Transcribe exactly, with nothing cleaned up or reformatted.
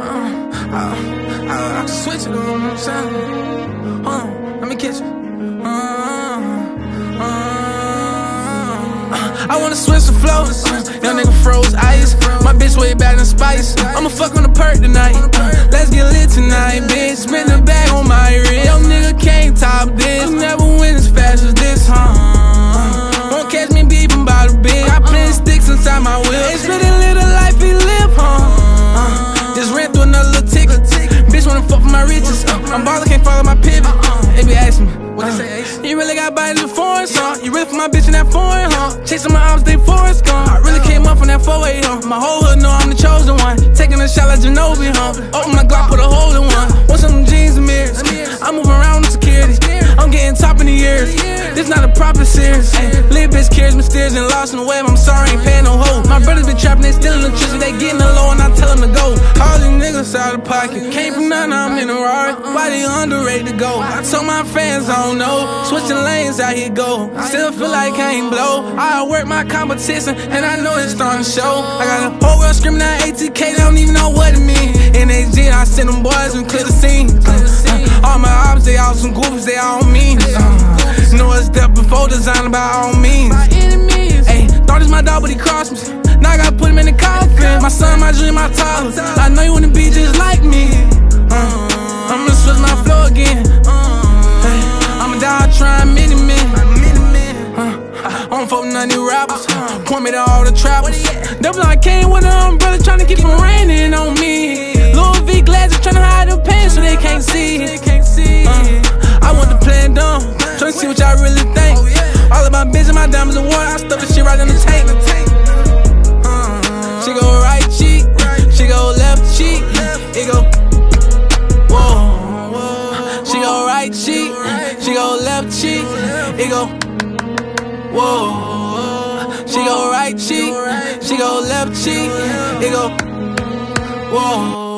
Uh, I, I, I can switch it on, I'm saying. Hold on, let me catch you. Uh, uh, I wanna switch the flows. Uh, young nigga froze ice. My bitch way back in spice. I'ma fuck on the perk tonight. Uh, let's get lit tonight, bitch. Spin the bag on my wrist. Yo, nigga can't top this. Never win as fast as this, huh? Uh, won't catch me beefing by the bitch. Got plenty sticks inside my wheel. It's really little life we live, huh? Uh, just ran through another little ticket. Bitch wanna fuck for my riches. Uh, I'm ballin', can't follow my pivot. They be asking me, what they say, Ace? You really got bodies with foreign, huh? You really for my bitch in that foreign, huh? Chasing my ops, they forest gone. I really came up from that four way, huh? My whole hood know I'm the chosen one. Taking a shot like Ginobili, huh? Open my Glock, put a hole in one. Want some jeans and mirrors. I'm moving around with security. I'm getting top in the years. This not a proper series. Little bitch cares, mysterious and lost in the web. I'm sorry, ain't paying no hoe. My brothers been trapping, they stealing the tricks. They getting the low and I tell them to go. All these niggas out of pocket. Came from nothing, I'm in a Rari. Why they underrated to go? I told my fans I don't know. Switching lanes, out here go. Still feel like I ain't blow. I work my competition and I know it's starting to show. I got a whole world screaming out A T K, they don't even know what it mean. N H G, I send them boys and clear the scene. Uh, all my ops, they all some goofies, they all mean. Uh, know it's death before design by all means. Ayy, thought this my dog, but he crossed me. Now I gotta put him in the coffin. My son, my dream, my toddler. I know you wanna be just like me. Uh, I'm gonna switch my flow again. Hey, I'm a dog trying many men. Uh, I don't fuck with none of these rappers. Point me to all the trappers. Double I came with an umbrella trying to keep from raining on me. Louis V glasses trying to hide the pain so they can't see. Uh, I want the plan done. Tryna see what y'all really think. All of my bitches and my diamonds and water, I stuff this shit right in the tank. Uh, she go right cheek, she go left cheek, it go, whoa. She go right cheek, she go left cheek, it go, whoa. She go right cheek, she go left cheek, it go, whoa.